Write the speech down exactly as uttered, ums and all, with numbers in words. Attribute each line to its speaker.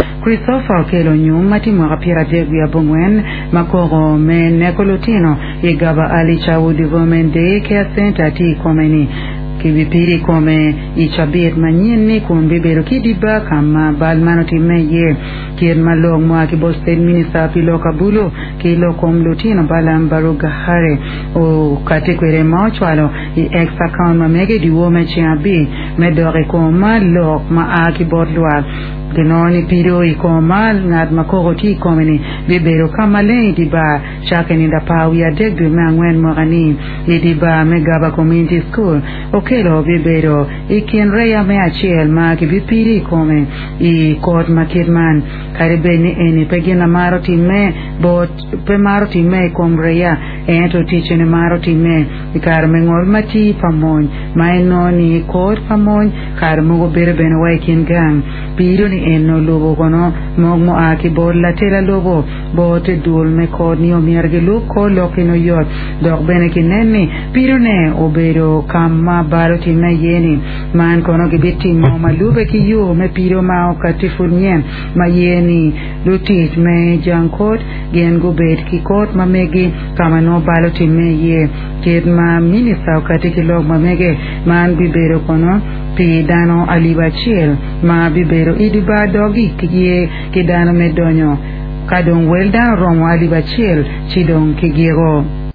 Speaker 1: Christopher Kelo Nyuma Timo Rapira Degwia Bongwen Makoro Men Nekolotino Igaba Ali Chawu Development Day Care Center Ti Komeni Kibipiri Kome Ichabit Manyini Kumbi Beruki Diba Kama Balmano Timeye Kirma Long Mwakibo State Minister Pilo Kabulo Kilo Kom Lutino Balam Baruga Hare O Katekwere Mawchwalo I ex account Mamege Di Wome Chiabi Medore Koma Lok Ma Akibot Luak Genoni Pido Ikoma Nad Makoro Ti Komeni Bibero Kamale Diba Shakeni da Pawia Degdu Mangwen Morani Idiba Megaba Community School Okelo Bibero Ikin Reya Meachiel Maki Bipiri Kome I Court Makidman Karibeni Eni Pegina Maroti Me Bot Pemaroti Me Kom Reya Ento Tichene Maroti Me Ikarmengol Mati Pamoy Mainoni Court Pamoy Karmugo Birben Wakin Gang Pido ni Eno lobo kono mogmo aki bod la tela lobo bote dul me kodni o mierge lu ko lokino yot dog bene kinenni pirune obero kama baroti me yeni man kono gibiti mo malube ki yu me piro ma okati funyen ma yeni lutit me jankot gen go bet ki kot ma megi kama no baloti me ye kid ma minisa okati ki log ma mege man bibero kono pi dano alibachiel ma bibero idiba dogi kiye kidano medonyo kadong welda romo alibachiel chidong kigiro